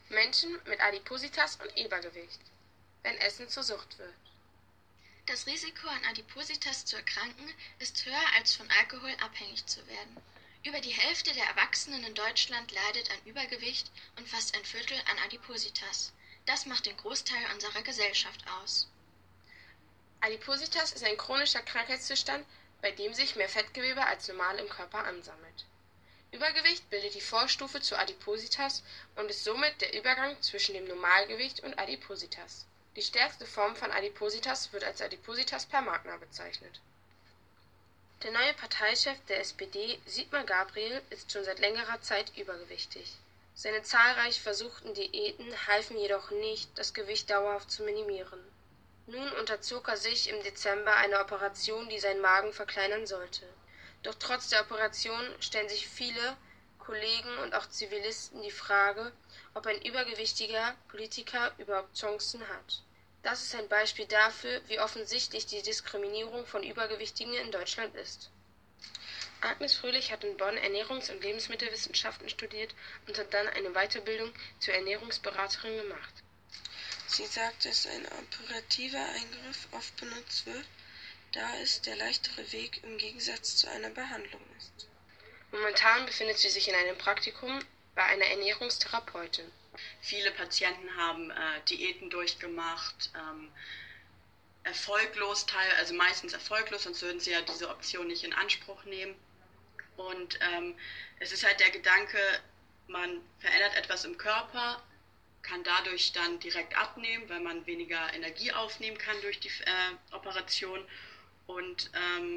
Menschen mit Adipositas und Übergewicht, wenn Essen zur Sucht wird. Das Risiko, an Adipositas zu erkranken, ist höher als von Alkohol abhängig zu werden. Über die Hälfte der Erwachsenen in Deutschland leidet an Übergewicht und fast ein Viertel an Adipositas. Das macht den Großteil unserer Gesellschaft aus. Adipositas ist ein chronischer Krankheitszustand, bei dem sich mehr Fettgewebe als normal im Körper ansammelt. Übergewicht bildet die Vorstufe zu Adipositas und ist somit der Übergang zwischen dem Normalgewicht und Adipositas. Die stärkste Form von Adipositas wird als Adipositas per Magna bezeichnet. Der neue Parteichef der SPD, Sigmar Gabriel, ist schon seit längerer Zeit übergewichtig. Seine zahlreich versuchten Diäten halfen jedoch nicht, das Gewicht dauerhaft zu minimieren. Nun unterzog er sich im Dezember einer Operation, die seinen Magen verkleinern sollte. Doch trotz der Operation stellen sich viele Kollegen und auch Zivilisten die Frage, ob ein übergewichtiger Politiker überhaupt Chancen hat. Das ist ein Beispiel dafür, wie offensichtlich die Diskriminierung von Übergewichtigen in Deutschland ist. Agnes Fröhlich hat in Bonn Ernährungs- und Lebensmittelwissenschaften studiert und hat dann eine Weiterbildung zur Ernährungsberaterin gemacht. Sie sagt, dass ein operativer Eingriff oft benutzt wird, da es der leichtere Weg im Gegensatz zu einer Behandlung ist. Momentan befindet sie sich in einem Praktikum bei einer Ernährungstherapeutin. Viele Patienten haben Diäten durchgemacht, erfolglos, also meistens erfolglos, sonst würden sie ja diese Option nicht in Anspruch nehmen. Und es ist halt der Gedanke, man verändert etwas im Körper, kann dadurch dann direkt abnehmen, weil man weniger Energie aufnehmen kann durch die Operation. Und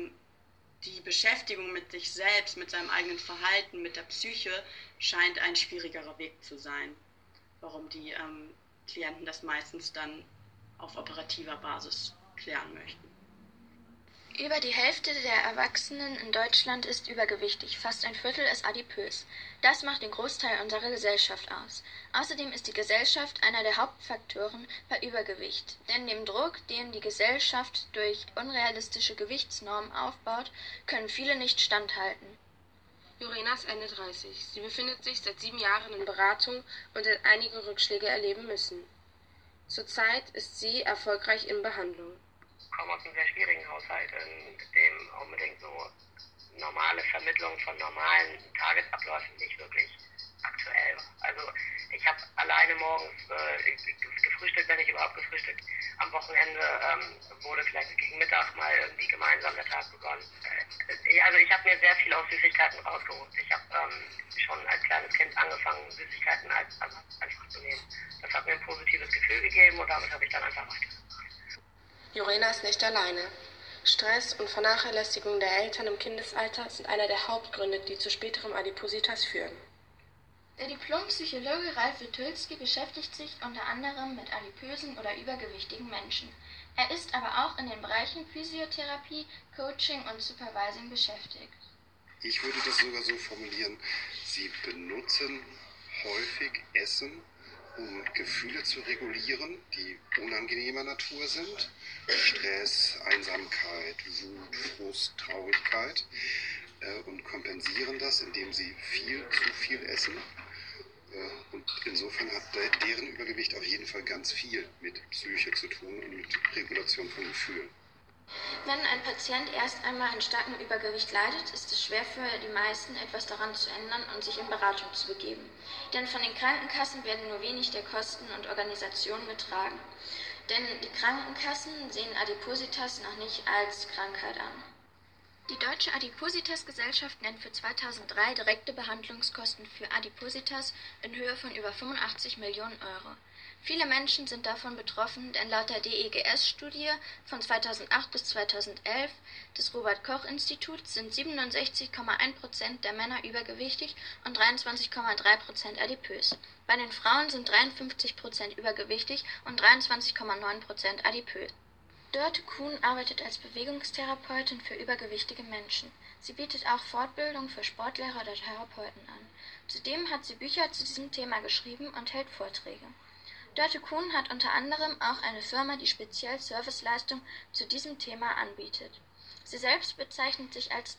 die Beschäftigung mit sich selbst, mit seinem eigenen Verhalten, mit der Psyche scheint ein schwierigerer Weg zu sein, warum die Klienten das meistens dann auf operativer Basis klären möchten. Über die Hälfte der Erwachsenen in Deutschland ist übergewichtig, fast ein Viertel ist adipös. Das macht den Großteil unserer Gesellschaft aus. Außerdem ist die Gesellschaft einer der Hauptfaktoren bei Übergewicht, denn dem Druck, den die Gesellschaft durch unrealistische Gewichtsnormen aufbaut, können viele nicht standhalten. Lorena ist Ende 30. Sie befindet sich seit 7 Jahren in Beratung und hat einige Rückschläge erleben müssen. Zurzeit ist sie erfolgreich in Behandlung. Ich komme aus einem sehr schwierigen Haushalt, in dem unbedingt so normale Vermittlung von normalen Tagesabläufen nicht wirklich aktuell war. Also ich habe alleine morgens gefrühstückt, wenn ich überhaupt gefrühstückt. Am Wochenende wurde vielleicht gegen Mittag mal irgendwie gemeinsam der Tag begonnen. Also ich habe mir sehr viel aus Süßigkeiten rausgeholt. Ich habe schon als kleines Kind angefangen, Süßigkeiten einfach zu nehmen. Das hat mir ein positives Gefühl gegeben und damit habe ich dann einfach weitergemacht. Lorena ist nicht alleine. Stress und Vernachlässigung der Eltern im Kindesalter sind einer der Hauptgründe, die zu späterem Adipositas führen. Der Diplompsychologe Ralf Witulski beschäftigt sich unter anderem mit adipösen oder übergewichtigen Menschen. Er ist aber auch in den Bereichen Physiotherapie, Coaching und Supervising beschäftigt. Ich würde das sogar so formulieren, Sie benutzen häufig Essen, um Gefühle zu regulieren, die unangenehmer Natur sind. Stress, Einsamkeit, Wut, Frust, Traurigkeit. Und kompensieren das, indem sie zu viel essen. Und insofern hat deren Übergewicht auf jeden Fall ganz viel mit Psyche zu tun und mit Regulation von Gefühlen. Wenn ein Patient erst einmal an starkem Übergewicht leidet, ist es schwer für die meisten, etwas daran zu ändern und sich in Beratung zu begeben. Denn von den Krankenkassen werden nur wenig der Kosten und Organisationen getragen. Denn die Krankenkassen sehen Adipositas noch nicht als Krankheit an. Die Deutsche Adipositas-Gesellschaft nennt für 2003 direkte Behandlungskosten für Adipositas in Höhe von über 85 Millionen Euro. Viele Menschen sind davon betroffen, denn laut der DEGS-Studie von 2008 bis 2011 des Robert-Koch-Instituts sind 67,1% der Männer übergewichtig und 23,3% adipös. Bei den Frauen sind 53% übergewichtig und 23,9% adipös. Dörte Kuhn arbeitet als Bewegungstherapeutin für übergewichtige Menschen. Sie bietet auch Fortbildung für Sportlehrer oder Therapeuten an. Zudem hat sie Bücher zu diesem Thema geschrieben und hält Vorträge. Dörte Kuhn hat unter anderem auch eine Firma, die speziell Serviceleistungen zu diesem Thema anbietet. Sie selbst bezeichnet sich als dick.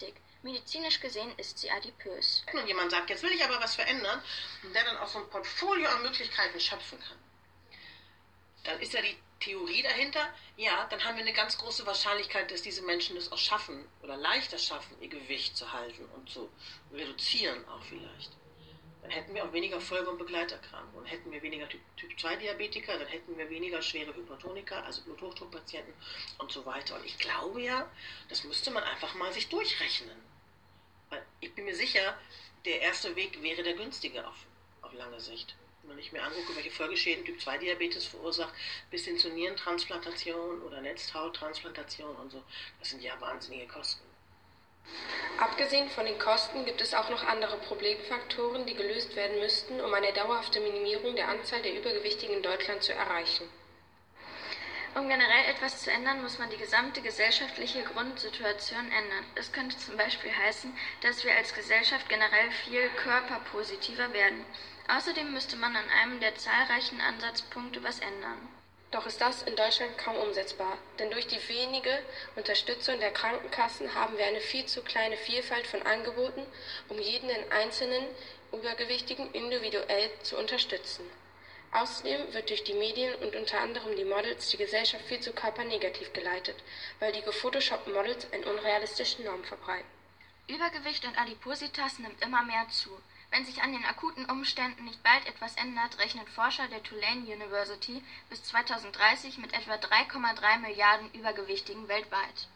Medizinisch gesehen ist sie adipös. Wenn nun jemand sagt, jetzt will ich aber was verändern und der dann aus so einem Portfolio an Möglichkeiten schöpfen kann, dann ist ja die Theorie dahinter, ja, dann haben wir eine ganz große Wahrscheinlichkeit, dass diese Menschen es auch schaffen oder leichter schaffen, ihr Gewicht zu halten und zu reduzieren auch vielleicht. Dann hätten wir auch weniger Folge- und Begleiterkrankungen. Dann hätten wir weniger Typ-2-Diabetiker, dann hätten wir weniger schwere Hypertoniker, also Bluthochdruckpatienten und so weiter. Und ich glaube ja, das müsste man einfach mal sich durchrechnen. Weil ich bin mir sicher, der erste Weg wäre der günstige auf lange Sicht. Wenn ich mir angucke, welche Folgeschäden Typ-2-Diabetes verursacht, bis hin zur Nierentransplantation oder Netzhauttransplantation und so, das sind ja wahnsinnige Kosten. Abgesehen von den Kosten gibt es auch noch andere Problemfaktoren, die gelöst werden müssten, um eine dauerhafte Minimierung der Anzahl der Übergewichtigen in Deutschland zu erreichen. Um generell etwas zu ändern, muss man die gesamte gesellschaftliche Grundsituation ändern. Das könnte zum Beispiel heißen, dass wir als Gesellschaft generell viel körperpositiver werden. Außerdem müsste man an einem der zahlreichen Ansatzpunkte was ändern. Doch ist das in Deutschland kaum umsetzbar, denn durch die wenige Unterstützung der Krankenkassen haben wir eine viel zu kleine Vielfalt von Angeboten, um jeden einzelnen Übergewichtigen individuell zu unterstützen. Außerdem wird durch die Medien und unter anderem die Models die Gesellschaft viel zu körpernegativ geleitet, weil die gefotoshoppten Models eine unrealistische Norm verbreiten. Übergewicht und Adipositas nimmt immer mehr zu. Wenn sich an den akuten Umständen nicht bald etwas ändert, rechnen Forscher der Tulane University bis 2030 mit etwa 3,3 Milliarden Übergewichtigen weltweit.